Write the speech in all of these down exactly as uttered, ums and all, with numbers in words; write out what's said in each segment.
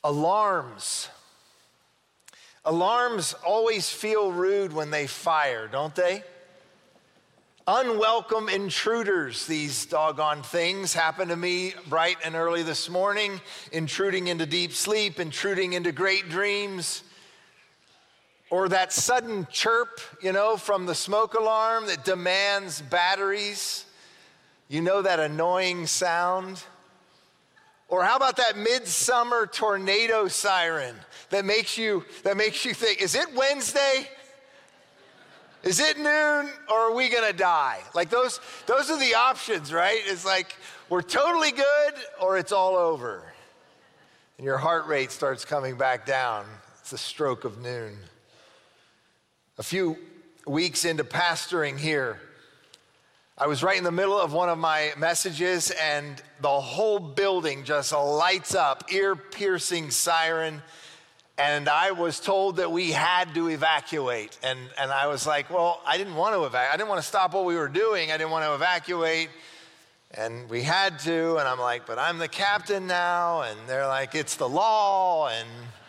Alarms. Alarms always feel rude when they fire, don't they? Unwelcome intruders, these doggone things, happen to me bright and early this morning, intruding into deep sleep, intruding into great dreams. Or that sudden chirp, you know, from the smoke alarm that demands batteries. You know, that annoying sound. Or how about that midsummer tornado siren that makes you that makes you think, is it Wednesday? Is it noon, or are we gonna die? Like those, those are the options, right? It's like we're totally good or it's all over. And your heart rate starts coming back down. It's the stroke of noon. A few weeks into pastoring here, I was right in the middle of one of my messages and the whole building just lights up, ear-piercing siren. And I was told that we had to evacuate. And, and I was like, well, I didn't want to evacuate. I didn't want to stop what we were doing. I didn't want to evacuate. And we had to. And I'm like, but I'm the captain now. And they're like, it's the law. And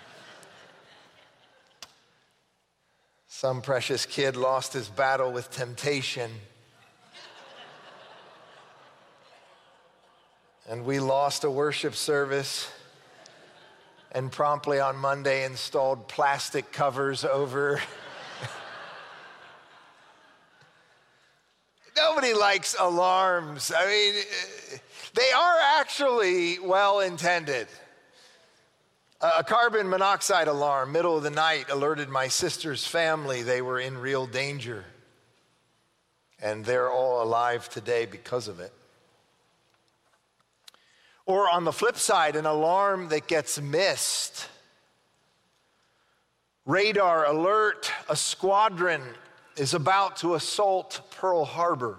some precious kid lost his battle with temptation. And we lost a worship service. And promptly on Monday installed plastic covers over. Nobody likes alarms. I mean, they are actually well intended. A carbon monoxide alarm, middle of the night, alerted my sister's family they were in real danger. And they're all alive today because of it. Or on the flip side, an alarm that gets missed. Radar alert, a squadron is about to assault Pearl Harbor.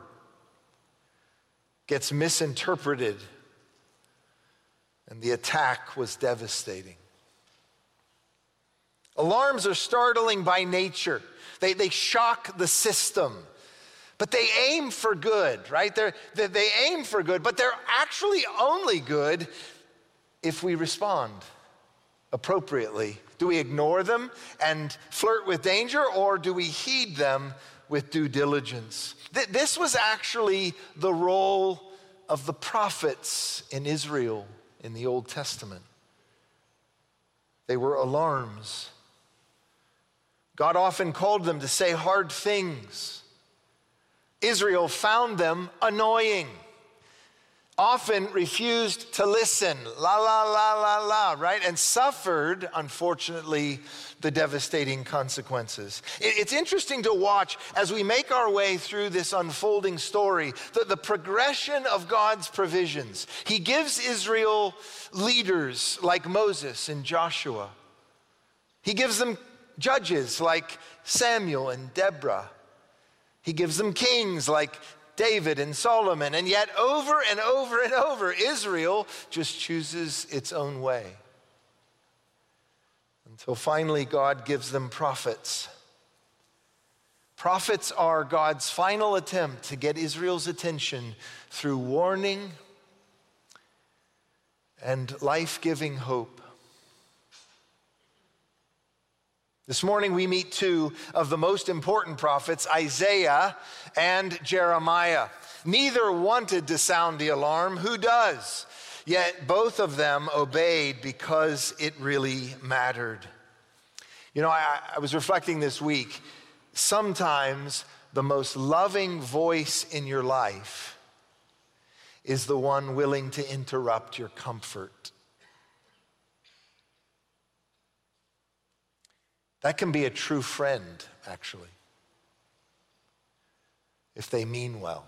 Gets misinterpreted, and the attack was devastating. Alarms are startling by nature. They, they shock the system. But they aim for good, right? They're, they, they aim for good, but they're actually only good if we respond appropriately. Do we ignore them and flirt with danger, or do we heed them with due diligence? Th- this was actually the role of the prophets in Israel in the Old Testament. They were alarms. God often called them to say hard things. Israel found them annoying, often refused to listen, la, la, la, la, la, right? And suffered, unfortunately, the devastating consequences. It's interesting to watch as we make our way through this unfolding story, the, the progression of God's provisions. He gives Israel leaders like Moses and Joshua. He gives them judges like Samuel and Deborah. He gives them kings like David and Solomon, and yet over and over and over, Israel just chooses its own way. Until finally God gives them prophets. Prophets are God's final attempt to get Israel's attention through warning and life-giving hope. This morning we meet two of the most important prophets, Isaiah and Jeremiah. Neither wanted to sound the alarm. Who does? Yet both of them obeyed because it really mattered. You know, I, I was reflecting this week. Sometimes the most loving voice in your life is the one willing to interrupt your comfort. That can be a true friend, actually, if they mean well.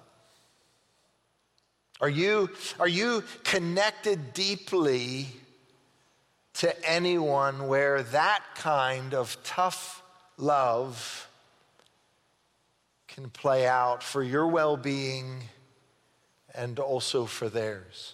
Are you, are you connected deeply to anyone where that kind of tough love can play out for your well-being and also for theirs?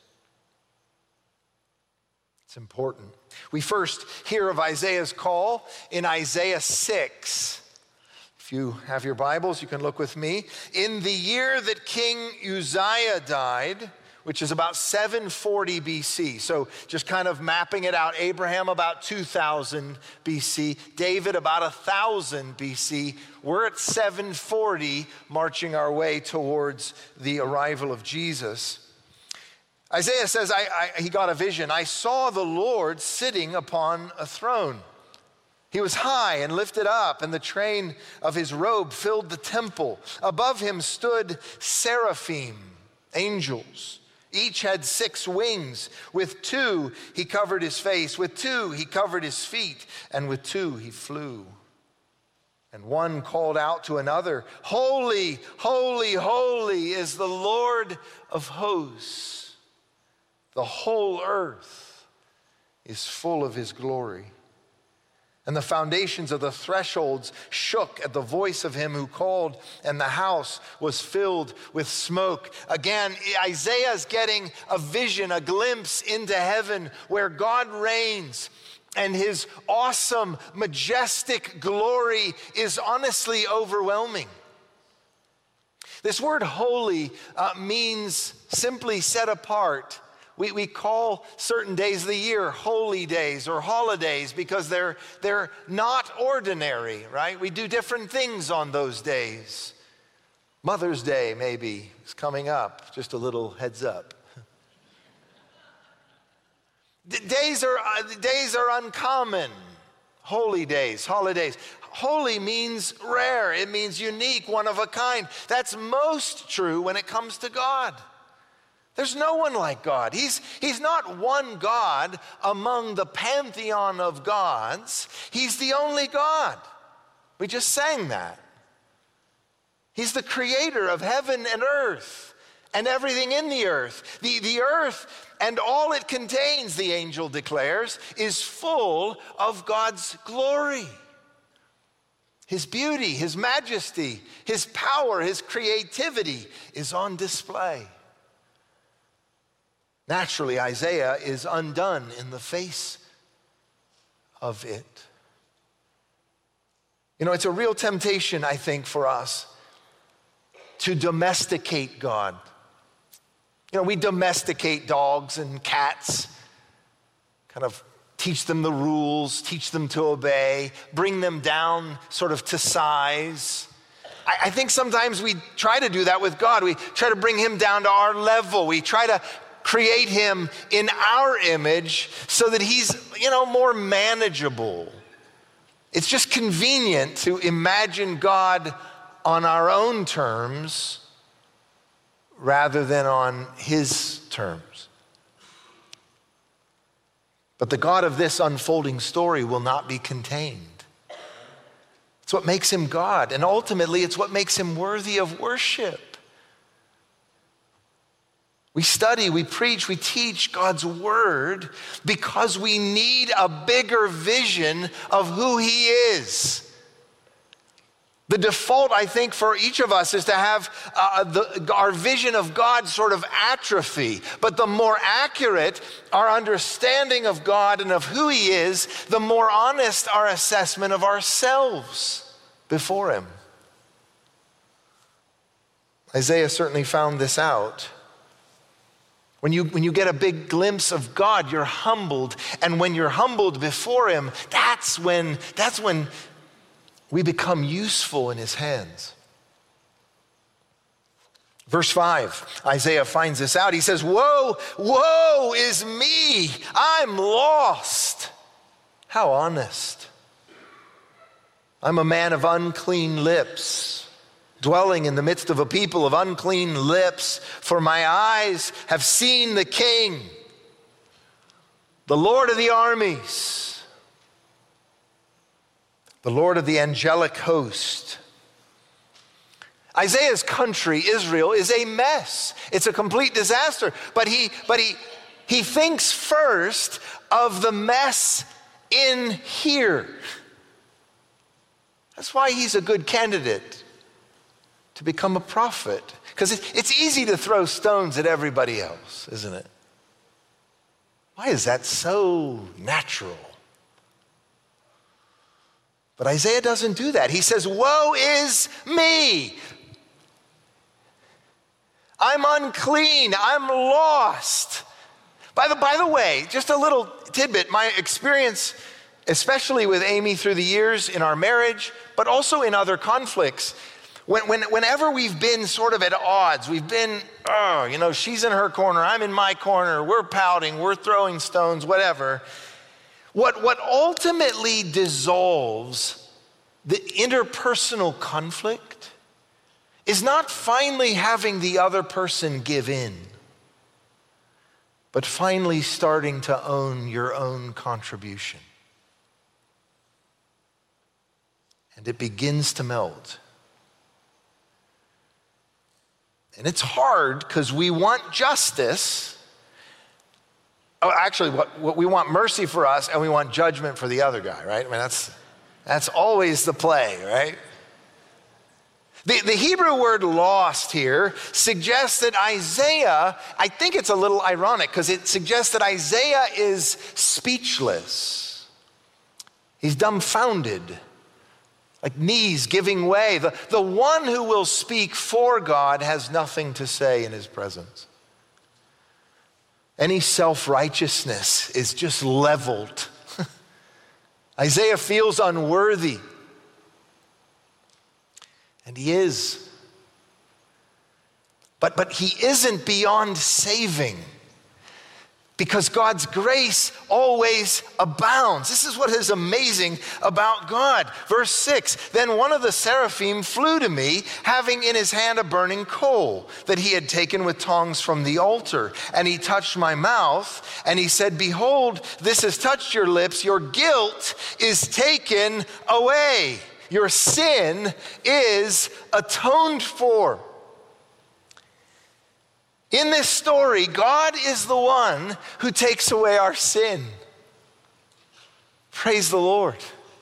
It's important. We first hear of Isaiah's call in Isaiah six. If you have your Bibles, you can look with me. In the year that King Uzziah died, which is about seven forty B C. So just kind of mapping it out, Abraham about two thousand B C, David about one thousand B C. We're at seven forty, marching our way towards the arrival of Jesus. Isaiah says, I, I, he got a vision. I saw the Lord sitting upon a throne. He was high and lifted up, and the train of his robe filled the temple. Above him stood seraphim, angels. Each had six wings. With two he covered his face, with two he covered his feet, and with two he flew. And one called out to another, Holy, holy, holy is the Lord of hosts. The whole earth is full of his glory. And the foundations of the thresholds shook at the voice of him who called, and the house was filled with smoke. Again, Isaiah is getting a vision, a glimpse into heaven where God reigns, and his awesome, majestic glory is honestly overwhelming. This word holy uh, means simply set apart. We, we call certain days of the year holy days or holidays because they're, they're not ordinary, right? We do different things on those days. Mother's Day maybe is coming up, just a little heads up. Days are, days are uncommon, holy days, holidays. Holy means rare, it means unique, one of a kind. That's most true when it comes to God. There's no one like God. He's, he's not one God among the pantheon of gods. He's the only God. We just sang that. He's the creator of heaven and earth and everything in the earth. The, the earth and all it contains, the angel declares, is full of God's glory. His beauty, his majesty, his power, his creativity is on display. Naturally, Isaiah is undone in the face of it. You know, it's a real temptation, I think, for us to domesticate God. You know, we domesticate dogs and cats, kind of teach them the rules, teach them to obey, bring them down sort of to size. I, I think sometimes we try to do that with God. We try to bring him down to our level. We try to create him in our image so that he's, you know, more manageable. It's just convenient to imagine God on our own terms rather than on his terms. But the God of this unfolding story will not be contained. It's what makes him God, and ultimately it's what makes him worthy of worship. We study, we preach, we teach God's word because we need a bigger vision of who he is. The default, I think, for each of us is to have uh, the, our vision of God sort of atrophy. But the more accurate our understanding of God and of who he is, the more honest our assessment of ourselves before him. Isaiah certainly found this out. When you, when you get a big glimpse of God, you're humbled. And when you're humbled before him, that's when, that's when we become useful in his hands. Verse five, Isaiah finds this out. He says, woe, woe is me. I'm lost. How honest. I'm a man of unclean lips, dwelling in the midst of a people of unclean lips, for my eyes have seen the King, the Lord of the armies, the Lord of the angelic host. Isaiah's country, Israel, is a mess. It's a complete disaster. But he, but he, he thinks first of the mess in here. That's why he's a good candidate to become a prophet. Because it's easy to throw stones at everybody else, isn't it? Why is that so natural? But Isaiah doesn't do that. He says, woe is me. I'm unclean. I'm lost. By the, by the way, just a little tidbit, my experience, especially with Amy through the years in our marriage, but also in other conflicts, when, when, whenever we've been sort of at odds, we've been, oh, you know, she's in her corner, I'm in my corner, we're pouting, we're throwing stones, whatever. What, what ultimately dissolves the interpersonal conflict is not finally having the other person give in, but finally starting to own your own contribution. And it begins to melt. And it's hard because we want justice. Oh, actually, what, what we want mercy for us and we want judgment for the other guy, right? I mean, that's, that's always the play, right? The, the Hebrew word lost here suggests that Isaiah, I think it's a little ironic because it suggests that Isaiah is speechless. He's dumbfounded, like knees giving way. The, the one who will speak for God has nothing to say in his presence. Any self-righteousness is just leveled. Isaiah feels unworthy. And he is. But, but he isn't beyond saving, because God's grace always abounds. This is what is amazing about God. Verse six, then one of the seraphim flew to me, having in his hand a burning coal that he had taken with tongs from the altar. And he touched my mouth, and he said, behold, this has touched your lips. Your guilt is taken away. Your sin is atoned for. In this story, God is the one who takes away our sin. Praise the Lord.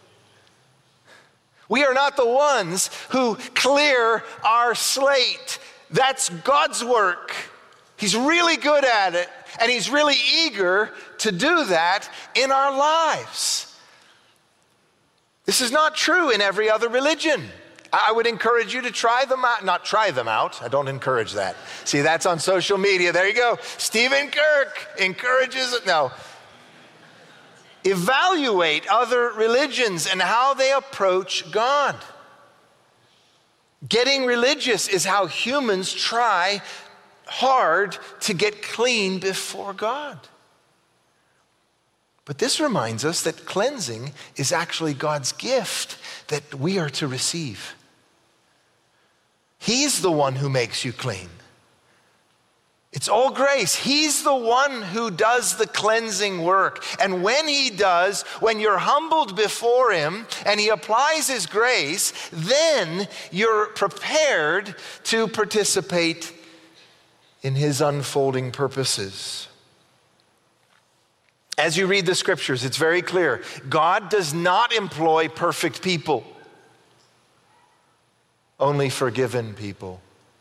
We are not the ones who clear our slate. That's God's work. He's really good at it, and he's really eager to do that in our lives. This is not true in every other religion. I would encourage you to try them out. Not try them out. I don't encourage that. See, that's on social media. There you go. Stephen Kirk encourages it. No. Evaluate other religions and how they approach God. Getting religious is how humans try hard to get clean before God. But this reminds us that cleansing is actually God's gift that we are to receive. He's the one who makes you clean. It's all grace. He's the one who does the cleansing work. And when he does, when you're humbled before him and he applies his grace, then you're prepared to participate in his unfolding purposes. As you read the scriptures, it's very clear. God does not employ perfect people, only forgiven people.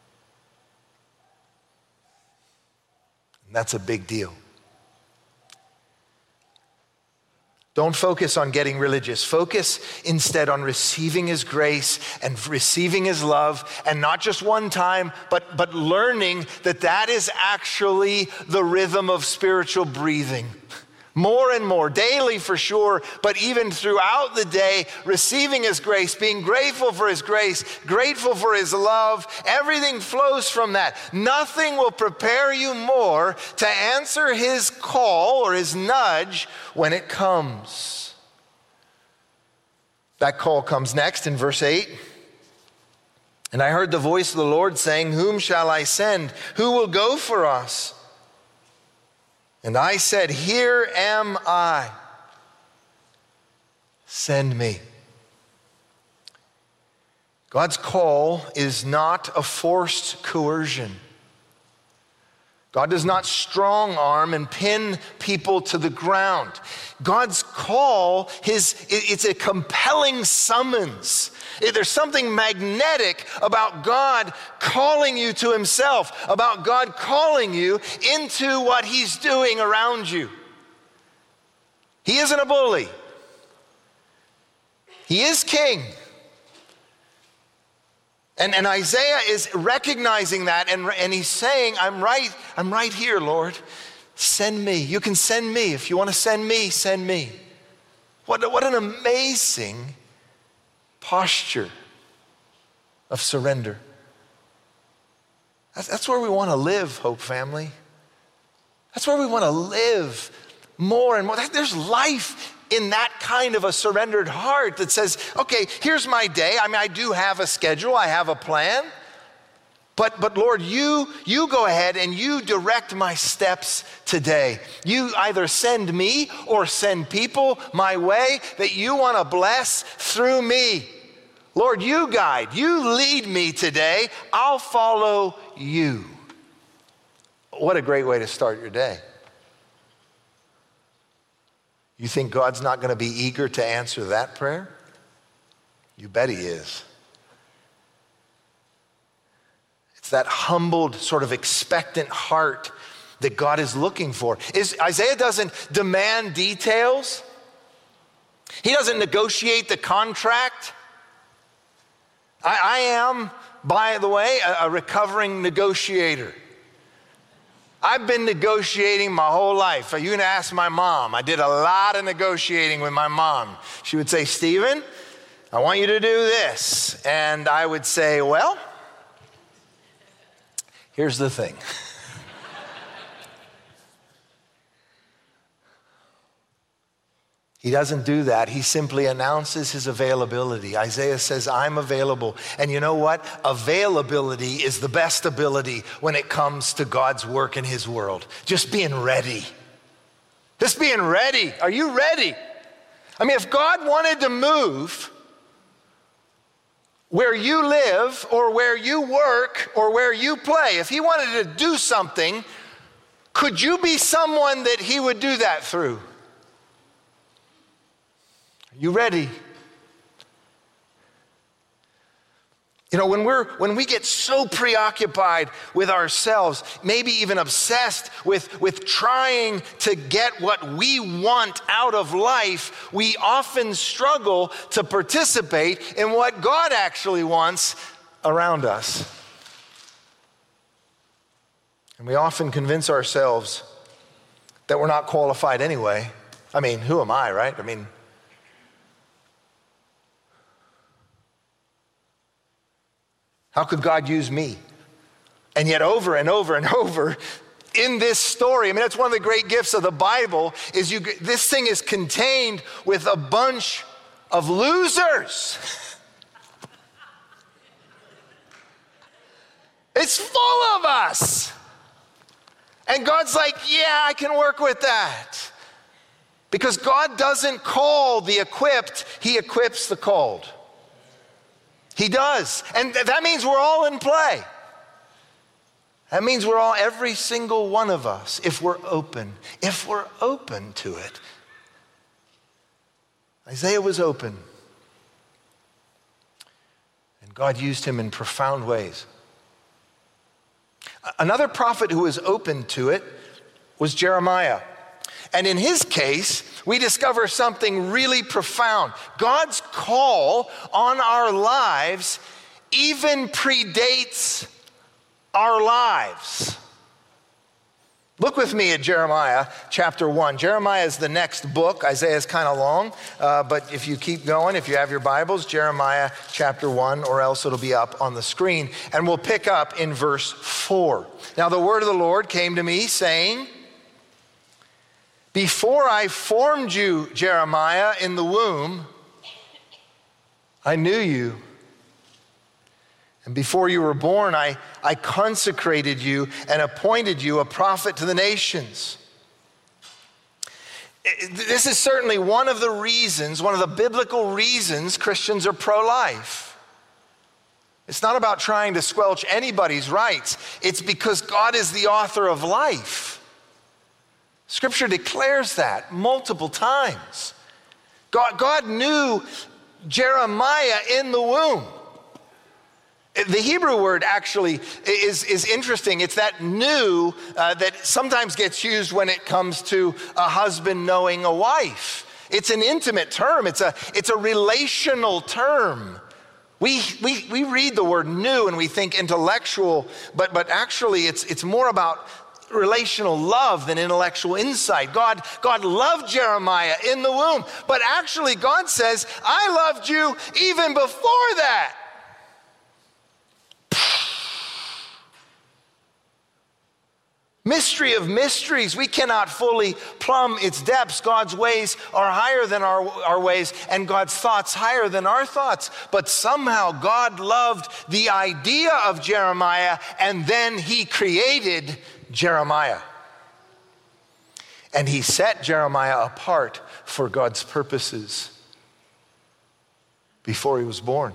And that's a big deal. Don't focus on getting religious. Focus instead on receiving his grace and receiving his love, and not just one time, but, but learning that that is actually the rhythm of spiritual breathing. More and more, daily for sure, but even throughout the day, receiving his grace, being grateful for his grace, grateful for his love, everything flows from that. Nothing will prepare you more to answer his call or his nudge when it comes. That call comes next in verse eight. And I heard the voice of the Lord saying, whom shall I send? Who will go for us? And I said, here am I. Send me. God's call is not a forced coercion. God does not strong arm and pin people to the ground. God's call, his, it's a compelling summons. There's something magnetic about God calling you to himself, about God calling you into what he's doing around you. He isn't a bully. He is king. And, and Isaiah is recognizing that, and, and he's saying, I'm right, I'm right here, Lord. Send me. You can send me. If you want to send me, send me. What, what an amazing posture of surrender. That's, that's where we want to live, Hope family. That's where we want to live more and more. There's life in that kind of a surrendered heart that says, okay, here's my day. I mean, I do have a schedule. I have a plan. But, but Lord, you, you go ahead and you direct my steps today. You either send me or send people my way that you want to bless through me. Lord, you guide, you lead me today. I'll follow you. What a great way to start your day. You think God's not going to be eager to answer that prayer? You bet he is. It's that humbled, sort of expectant heart that God is looking for. Is, Isaiah doesn't demand details. He doesn't negotiate the contract. I, I am, by the way, a, a recovering negotiator. I've been negotiating my whole life. You can ask my mom. I did a lot of negotiating with my mom. She would say, Stephen, I want you to do this. And I would say, well, here's the thing. He doesn't do that. He simply announces his availability. Isaiah says, I'm available. And you know what? Availability is the best ability when it comes to God's work in his world. Just being ready. Just being ready. Are you ready? I mean, if God wanted to move where you live or where you work or where you play, if he wanted to do something, could you be someone that he would do that through? You ready? You know, when we're when we get so preoccupied with ourselves, maybe even obsessed with, with trying to get what we want out of life, we often struggle to participate in what God actually wants around us. And we often convince ourselves that we're not qualified anyway. I mean, who am I, right? I mean, how could God use me? And yet over and over and over in this story, I mean, that's one of the great gifts of the Bible, is you. This thing is contained with a bunch of losers. It's full of us. And God's like, yeah, I can work with that. Because God doesn't call the equipped, he equips the called. He does. And that means we're all in play. That means we're all, every single one of us, if we're open, if we're open to it. Isaiah was open. And God used him in profound ways. Another prophet who was open to it was Jeremiah. And in his case, we discover something really profound. God's call on our lives even predates our lives. Look with me at Jeremiah chapter one. Jeremiah is the next book. Isaiah is kind of long, uh, but if you keep going, if you have your Bibles, Jeremiah chapter one, or else it'll be up on the screen. And we'll pick up in verse four. Now the word of the Lord came to me saying, before I formed you, Jeremiah, in the womb, I knew you. And before you were born, I, I consecrated you and appointed you a prophet to the nations. This is certainly one of the reasons, one of the biblical reasons Christians are pro-life. It's not about trying to squelch anybody's rights. It's because God is the author of life. Scripture declares that multiple times. God, God knew Jeremiah in the womb. The Hebrew word actually is, is interesting. It's that knew uh, that sometimes gets used when it comes to a husband knowing a wife. It's an intimate term. It's a, it's a relational term. We, we, we read the word new and we think intellectual, but, but actually it's, it's more about relational love than intellectual insight. God, God loved Jeremiah in the womb, but actually God says, I loved you even before that. Mystery of mysteries. We cannot fully plumb its depths. God's ways are higher than our, our ways, and God's thoughts higher than our thoughts. But somehow God loved the idea of Jeremiah, and then he created Jeremiah. And he set Jeremiah apart for God's purposes before he was born.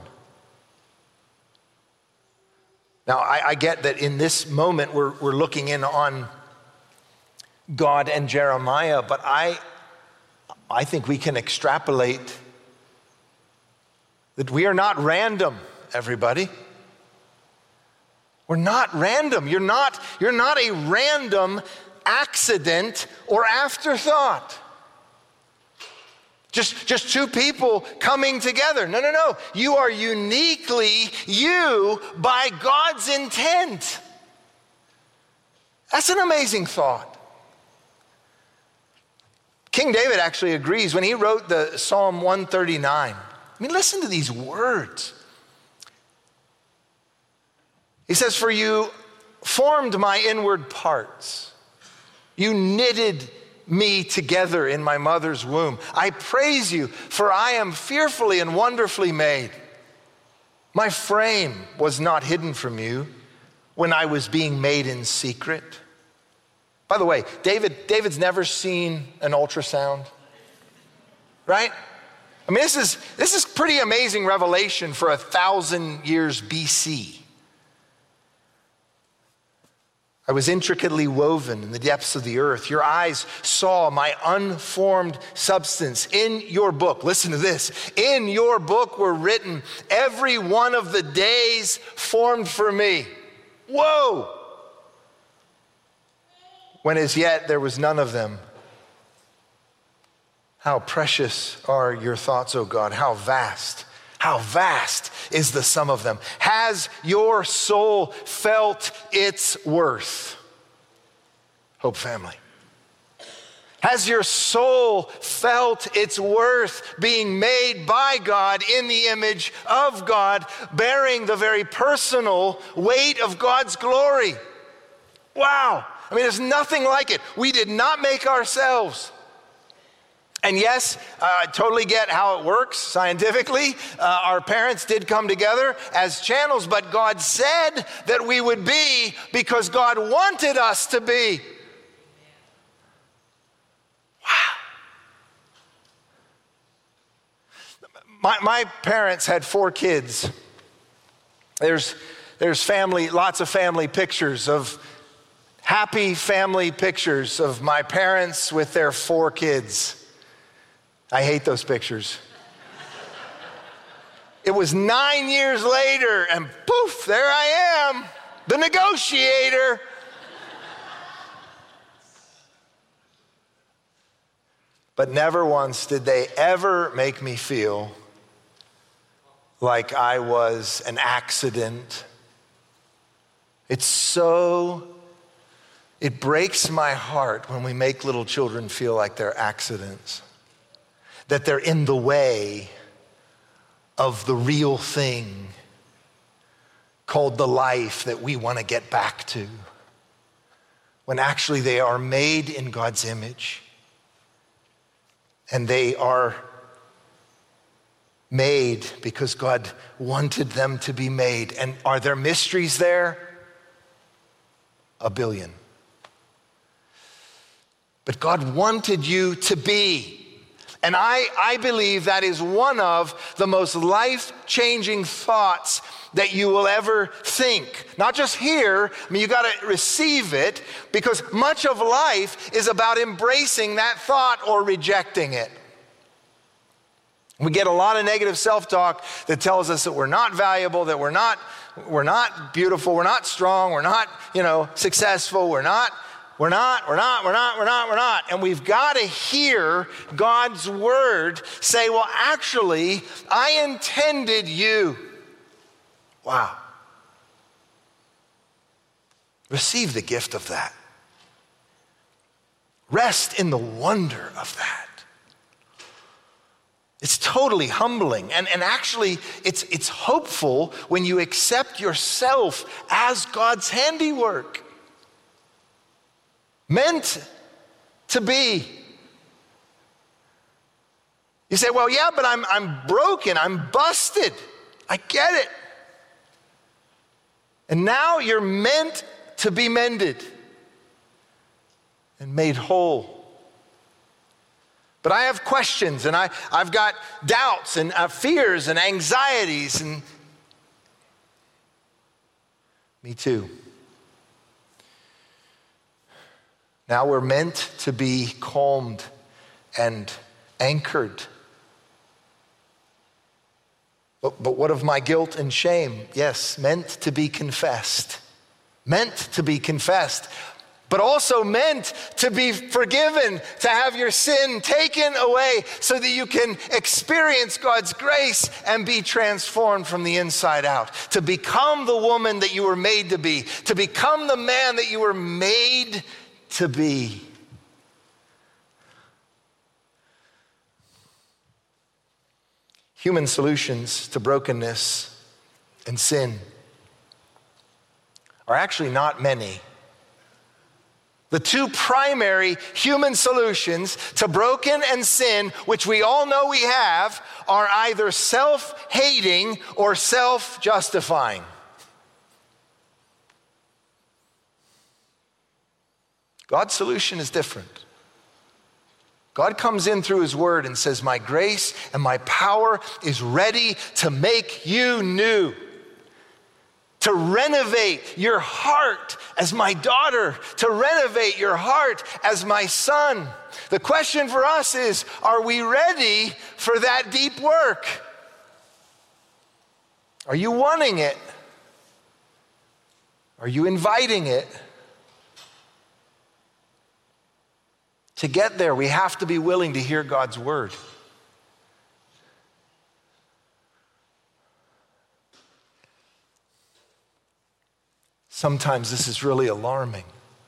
Now, I, I get that in this moment we're, we're looking in on God and Jeremiah, but I, I think we can extrapolate that we are not random, everybody. We're not random. You're not, you're not a random accident or afterthought. Just, just two people coming together. No, no, no. You are uniquely you by God's intent. That's an amazing thought. King David actually agrees when he wrote the Psalm one thirty-nine. I mean, listen to these words. He says, for you formed my inward parts. You knitted me together in my mother's womb. I praise you, for I am fearfully and wonderfully made. My frame was not hidden from you when I was being made in secret. By the way, David, David's never seen an ultrasound, right? I mean, this is, this is pretty amazing revelation for a thousand years B C. I was intricately woven in the depths of the earth. Your eyes saw my unformed substance. In your book, listen to this, in your book were written every one of the days formed for me. Whoa! When as yet there was none of them. How precious are your thoughts, O God, how vast. How vast is the sum of them. Has your soul felt its worth? Hope family. Has your soul felt its worth being made by God in the image of God, bearing the very personal weight of God's glory? Wow. I mean, there's nothing like it. We did not make ourselves. And yes, uh, I totally get how it works scientifically. Uh, our parents did come together as channels, but God said that we would be because God wanted us to be. Wow. My, my parents had four kids. There's, there's family, lots of family pictures of happy family pictures of my parents with their four kids. I hate those pictures. It was nine years later, and poof, there I am, the negotiator. But never once did they ever make me feel like I was an accident. It's so, it breaks my heart when we make little children feel like they're accidents, that they're in the way of the real thing called the life that we want to get back to, when actually they are made in God's image, and they are made because God wanted them to be made. And are there mysteries there? A billion. But God wanted you to be. And I, I believe that is one of the most life-changing thoughts that you will ever think. Not just hear, I mean, you got to receive it, because much of life is about embracing that thought or rejecting it. We get a lot of negative self-talk that tells us that we're not valuable, that we're not, we're not beautiful, we're not strong, we're not, you know, successful, we're not We're not, we're not, we're not, we're not, we're not. And we've got to hear God's word say, well, actually, I intended you Wow. Receive the gift of that. Rest in the wonder of that. It's totally humbling. And, and actually, it's, it's hopeful when you accept yourself as God's handiwork. Meant to be. You say, well, yeah, but I'm, I'm broken. I'm busted. I get it. And now you're meant to be mended and made whole. But I have questions, and I, I've got doubts and uh, fears and anxieties, and me too. Now we're meant to be calmed and anchored. But, but what of my guilt and shame? Yes, meant to be confessed. Meant to be confessed. But also meant to be forgiven, to have your sin taken away so that you can experience God's grace and be transformed from the inside out. To become the woman that you were made to be. To become the man that you were made to be. Human solutions to brokenness and sin are actually not many. The two primary human solutions to broken and sin, which we all know we have, are either self-hating or self-justifying. God's solution is different. God comes in through his word and says, my grace and my power is ready to make you new. To renovate your heart as my daughter, to renovate your heart as my son. The question for us is, are we ready for that deep work? Are you wanting it? Are you inviting it? To get there, we have to be willing to hear God's word. Sometimes this is really alarming.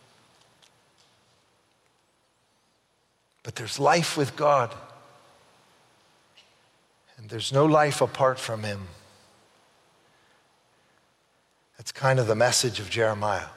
But there's life with God, and there's no life apart from him. That's kind of the message of Jeremiah.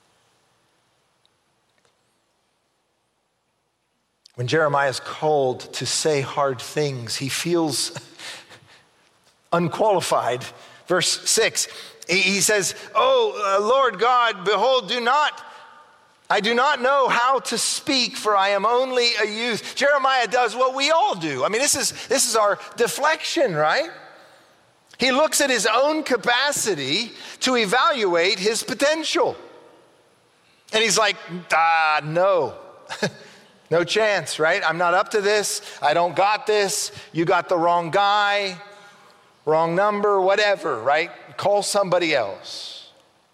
When Jeremiah is called to say hard things, he feels unqualified. Verse six, he says, oh, uh, Lord God, behold, do not, I do not know how to speak, for I am only a youth. Jeremiah does what we all do. I mean, this is, this is our deflection, right? He looks at his own capacity to evaluate his potential. And he's like, ah, no. No chance, right? I'm not up to this. I don't got this. You got the wrong guy, wrong number, whatever, right? Call somebody else.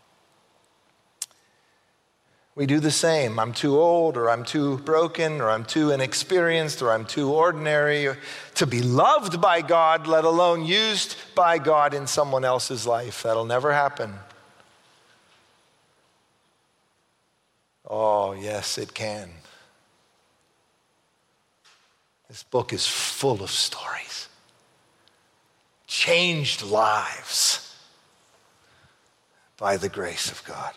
We do the same. I'm too old, or I'm too broken, or I'm too inexperienced, or I'm too ordinary to be loved by God, let alone used by God in someone else's life. That'll never happen. Oh, yes, it can. This book is full of stories. Changed lives by the grace of God.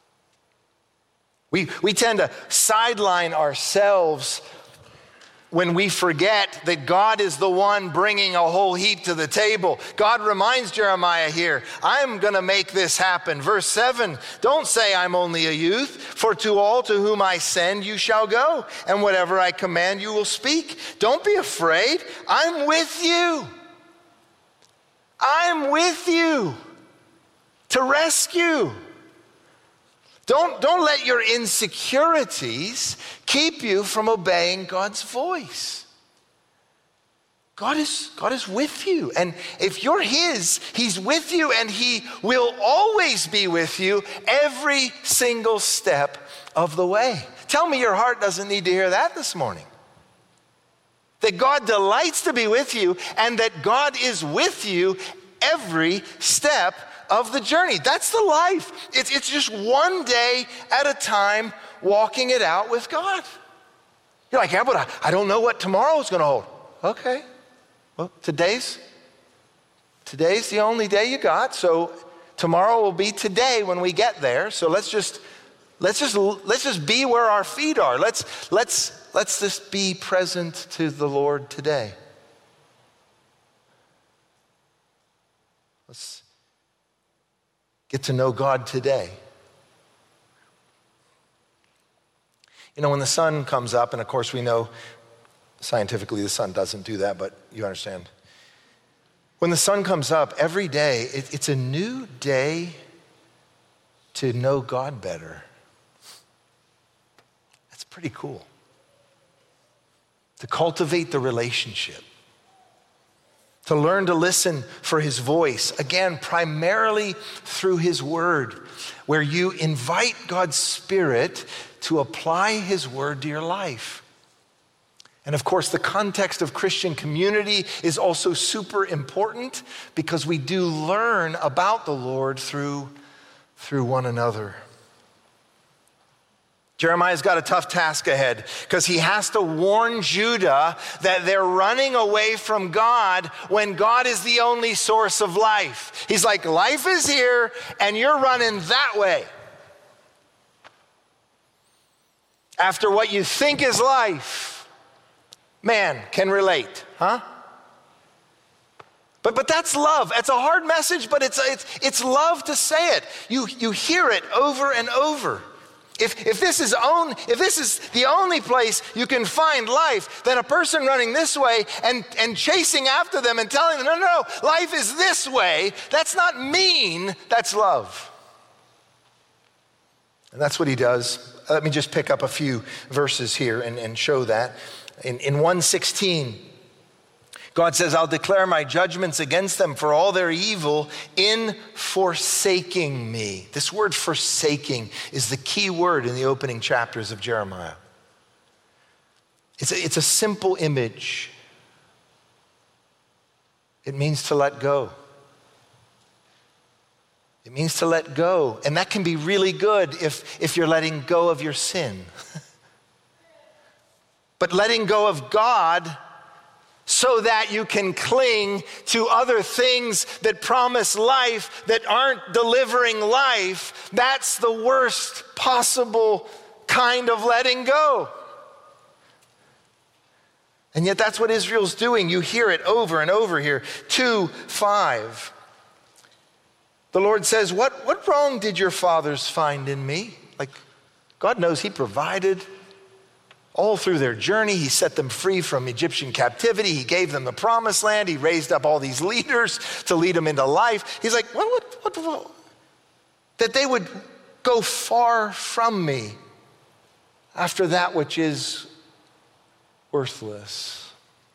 We, we tend to sideline ourselves when we forget that God is the one bringing a whole heap to the table. God reminds Jeremiah here, I'm going to make this happen. Verse seven, don't say I'm only a youth, for to all to whom I send you shall go, and whatever I command you will speak. Don't be afraid. I'm with you. I'm with you to rescue. Don't, don't let your insecurities keep you from obeying God's voice. God is, God is with you. And if you're his, he's with you, and he will always be with you every single step of the way. Tell me your heart doesn't need to hear that this morning. That God delights to be with you, and that God is with you every step of the journey. That's the life. It's, it's just one day at a time, walking it out with God. You're like, yeah, but I, I don't know what tomorrow is going to hold. Okay, well, today's, today's the only day you got, so tomorrow will be today when we get there. So let's just, let's just, let's just be where our feet are. Let's, let's, let's just be present to the Lord today. Let's get to know God today. You know, when the sun comes up, and of course we know scientifically the sun doesn't do that, but you understand. When the sun comes up every day, it, it's a new day to know God better. That's pretty cool. To cultivate the relationship. To learn to listen for his voice, again, primarily through his word, where you invite God's Spirit to apply his word to your life. And of course, the context of Christian community is also super important because we do learn about the Lord through, through one another. Jeremiah's got a tough task ahead because he has to warn Judah that they're running away from God when God is the only source of life. He's like, life is here and you're running that way. After what you think is life, man can relate, huh? But, but that's love. It's a hard message, but it's, it's, it's love to say it. You, you hear it over and over. If, if, this is own, if this is the only place you can find life, then a person running this way and, and chasing after them and telling them, no, no, no, life is this way, that's not mean, that's love. And that's what he does. Let me just pick up a few verses here and, and show that. In, in one sixteen, God says, I'll declare my judgments against them for all their evil in forsaking me. This word forsaking is the key word in the opening chapters of Jeremiah. It's a, it's a simple image. It means to let go. It means to let go. And that can be really good if, if you're letting go of your sin. But letting go of God so that you can cling to other things that promise life that aren't delivering life, that's the worst possible kind of letting go. And yet that's what Israel's doing. You hear it over and over here. two five. The Lord says, what, what wrong did your fathers find in me? Like, God knows he provided. All through their journey, he set them free from Egyptian captivity. He gave them the promised land. He raised up all these leaders to lead them into life. He's like, what, what, what, what? That they would go far from me after that which is worthless.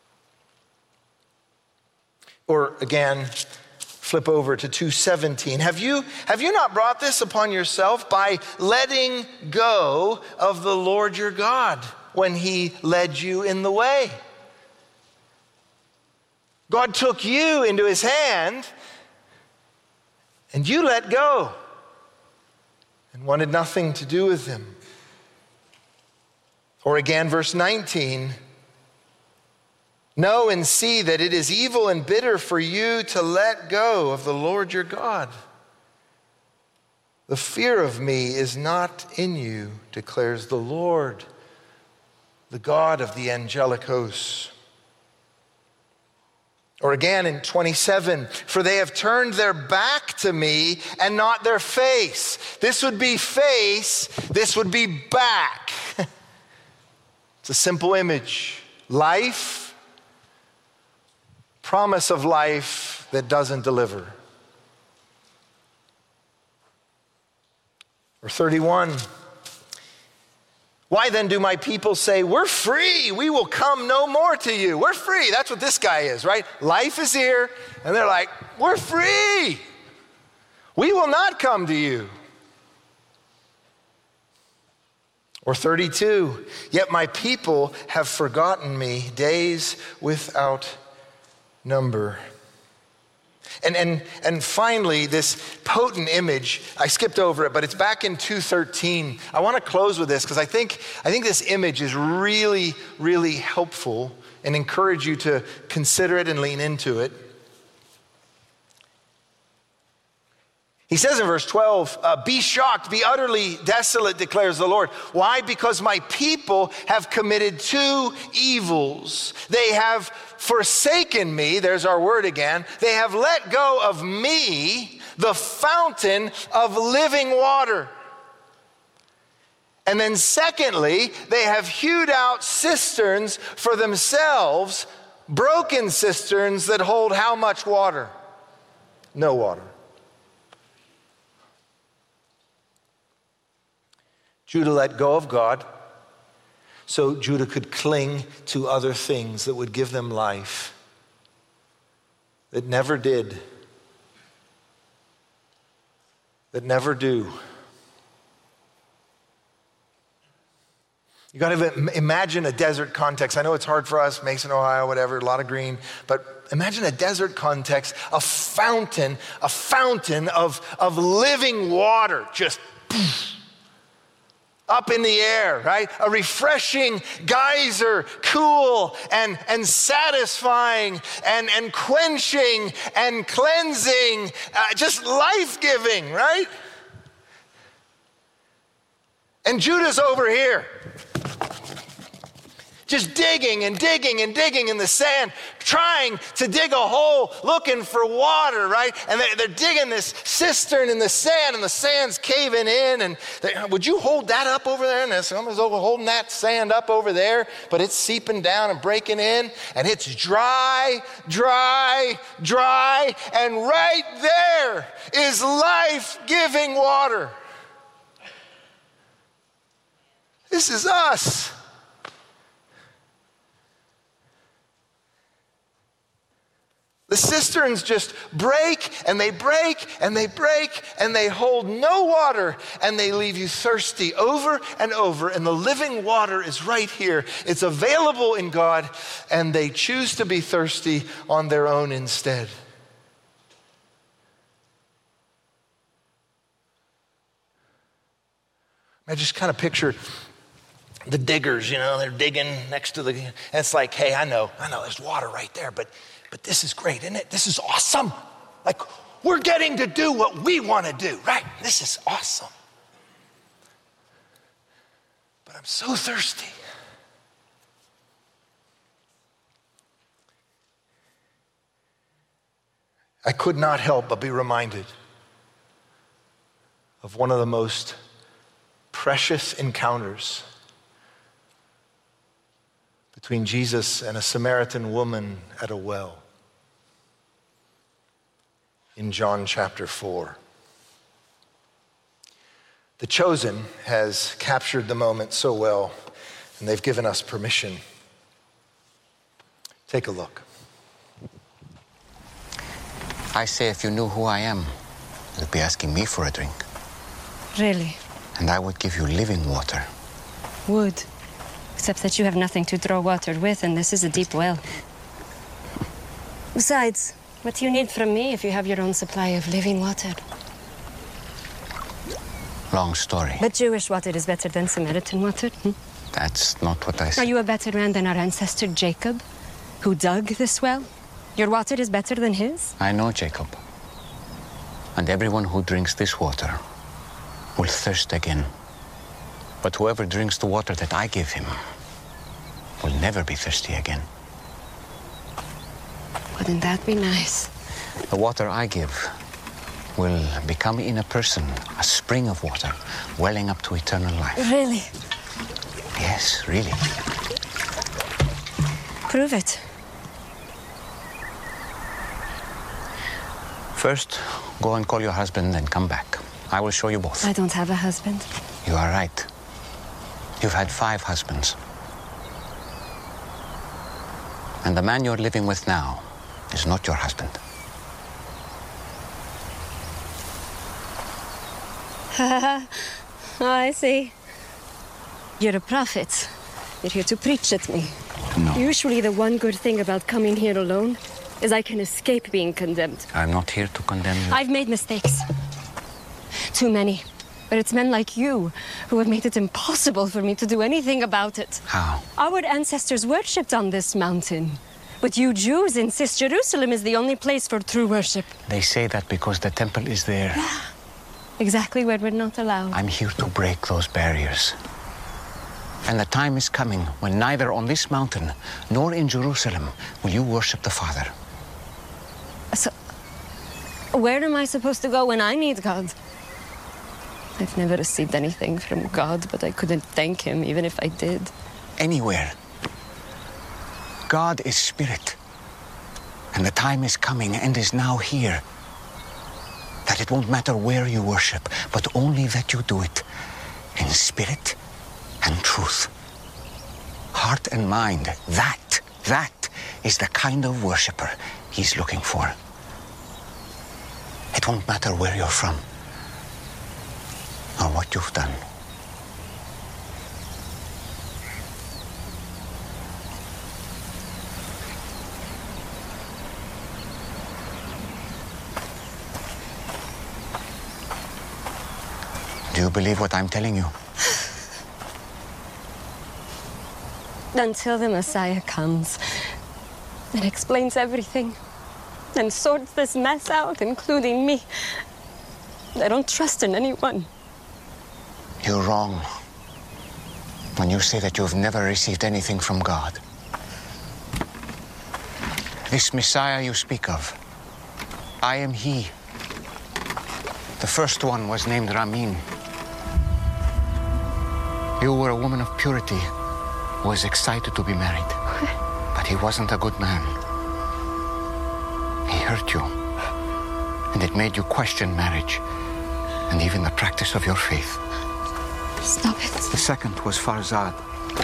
Or again, flip over to two seventeen. Have you, have you not brought this upon yourself by letting go of the Lord your God when he led you in the way? God took you into his hand and you let go and wanted nothing to do with him. Or again, verse nineteen, know and see that it is evil and bitter for you to let go of the Lord your God. The fear of me is not in you, declares the Lord, the God of the angelic hosts. Or again in twenty-seven, for they have turned their back to me and not their face. This would be face, this would be back. It's a simple image. Life, promise of life that doesn't deliver. Or thirty-one, why then do my people say, we're free, we will come no more to you. We're free. That's what this guy is, right? Life is here, and they're like, we're free. We will not come to you. Or thirty-two, yet my people have forgotten me days without number. And, and, and finally, this potent image, I skipped over it, but it's back in two thirteen. I want to close with this because I think, I think this image is really, really helpful and encourage you to consider it and lean into it. He says in verse twelve, uh, be shocked, be utterly desolate, declares the Lord. Why? Because my people have committed two evils. They have forsaken me, there's our word again. They have let go of me, the fountain of living water. And then secondly, they have hewed out cisterns for themselves, broken cisterns that hold how much water? No water. Judah let go of God so Judah could cling to other things that would give them life, that never did, that never do. You got to imagine a desert context. I know it's hard for us, Mason, Ohio, whatever, a lot of green, but imagine a desert context, a fountain, a fountain of, of living water, just poof, up in the air, right? A refreshing geyser, cool and, and satisfying and, and quenching and cleansing, uh, just life-giving, right? And Judah's over here, just digging and digging and digging in the sand, trying to dig a hole, looking for water, right? And they're digging this cistern in the sand, and the sand's caving in. And they, would you hold that up over there? And someone's over holding that sand up over there, but it's seeping down and breaking in, and it's dry, dry, dry, and right there is life-giving water. This is us. The cisterns just break and they break and they break and they hold no water and they leave you thirsty over and over. And the living water is right here. It's available in God, and they choose to be thirsty on their own instead. I just kind of picture the diggers, you know, they're digging next to the, and it's like, hey, I know, I know there's water right there, but But this is great, isn't it? This is awesome. Like, we're getting to do what we want to do, right? This is awesome. But I'm so thirsty. I could not help but be reminded of one of the most precious encounters between Jesus and a Samaritan woman at a well in John chapter four. The Chosen has captured the moment so well, and they've given us permission. Take a look. I say if you knew who I am, you'd be asking me for a drink. Really? And I would give you living water. Would. Except that you have nothing to draw water with, and this is a deep well. Besides, what do you need from me if you have your own supply of living water? Long story. But Jewish water is better than Samaritan water. Hmm? That's not what I said. Are you a better man than our ancestor Jacob, who dug this well? Your water is better than his? I know Jacob. And everyone who drinks this water will thirst again. But whoever drinks the water that I give him will never be thirsty again. Wouldn't that be nice? The water I give will become in a person a spring of water welling up to eternal life. Really? Yes, really. Prove it. First, go and call your husband and come back. I will show you both. I don't have a husband. You are right. You've had five husbands. And the man you're living with now is not your husband. Oh, I see. You're a prophet. You're here to preach at me. No. Usually the one good thing about coming here alone is I can escape being condemned. I'm not here to condemn you. I've made mistakes. Too many. But it's men like you who have made it impossible for me to do anything about it. How? Our ancestors worshipped on this mountain. But you Jews insist Jerusalem is the only place for true worship. They say that because the temple is there. Exactly where we're not allowed. I'm here to break those barriers. And the time is coming when neither on this mountain nor in Jerusalem will you worship the Father. So, where am I supposed to go when I need God? I've never received anything from God, but I couldn't thank him even if I did. Anywhere. God is spirit. And the time is coming and is now here that it won't matter where you worship, but only that you do it in spirit and truth. Heart and mind, that, that is the kind of worshiper he's looking for. It won't matter where you're from or what you've done. Do you believe what I'm telling you? Until the Messiah comes and explains everything and sorts this mess out, including me, I don't trust in anyone. You're wrong when you say that you've never received anything from God. This Messiah you speak of, I am he. The first one was named Ramin. You were a woman of purity who was excited to be married. But he wasn't a good man. He hurt you. And it made you question marriage and even the practice of your faith. Stop it. The second was Farzad.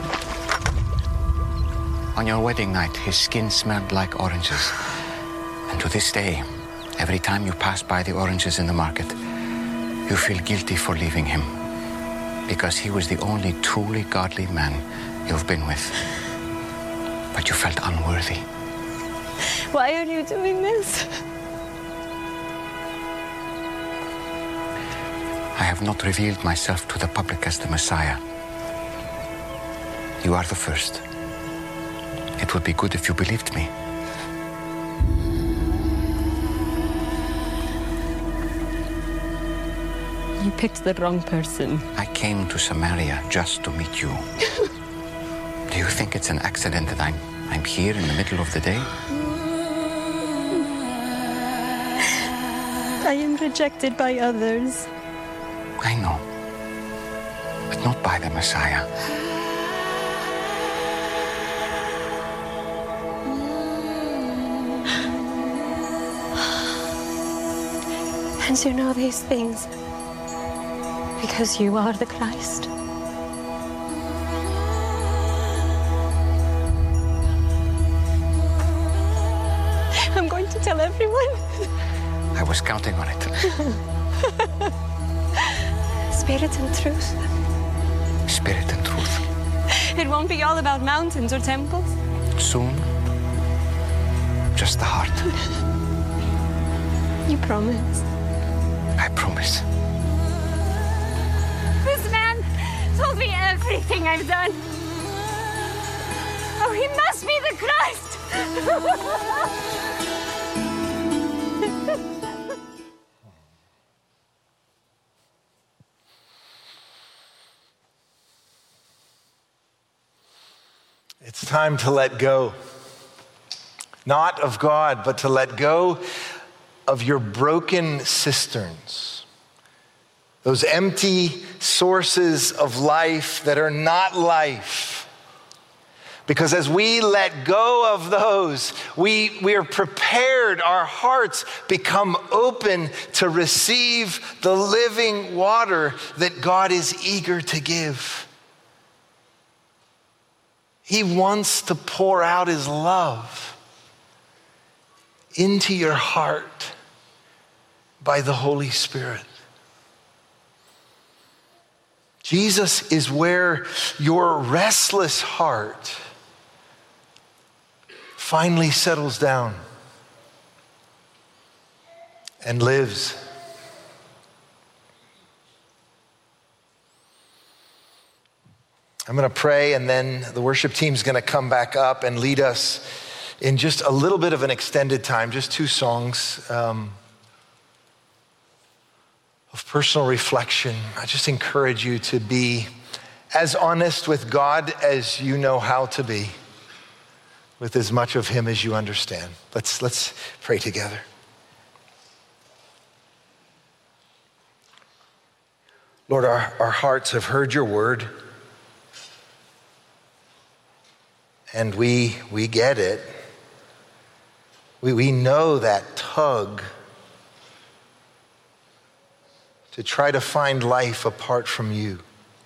On your wedding night, his skin smelled like oranges. And to this day, every time you pass by the oranges in the market, you feel guilty for leaving him. Because he was the only truly godly man you've been with. But you felt unworthy. Why are you doing this? I have not revealed myself to the public as the Messiah. You are the first. It would be good if you believed me. You picked the wrong person. I came to Samaria just to meet you. Do you think it's an accident that I'm, I'm here in the middle of the day? I am rejected by others. I know. But not by the Messiah. And you know these things because you are the Christ. I'm going to tell everyone. I was counting on it. Spirit and truth. Spirit and truth. It won't be all about mountains or temples. Soon, just the heart. You promise. I promise. This man told me everything I've done. Oh, he must be the Christ. It's time to let go. Not of God, but to let go of your broken cisterns. Those empty sources of life that are not life. Because as we let go of those, we, we are prepared, our hearts become open to receive the living water that God is eager to give. He wants to pour out his love into your heart by the Holy Spirit. Jesus is where your restless heart finally settles down. and lives. I'm going to pray, and then the worship team's going to come back up and lead us in just a little bit of an extended time, just two songs um, of personal reflection. I just encourage you to be as honest with God as you know how to be, with as much of him as you understand. Let's, let's pray together. Lord, our, our hearts have heard your word, and we, we get it. We, we know that tug to try to find life apart from you.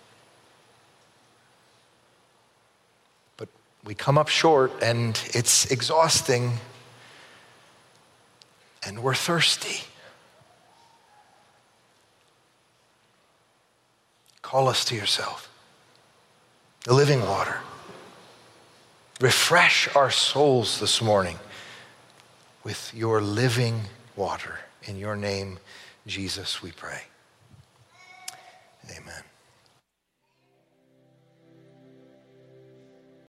But we come up short, and it's exhausting, and we're thirsty. Call us to yourself, the living water. Refresh our souls this morning with your living water. In your name, Jesus, we pray. Amen.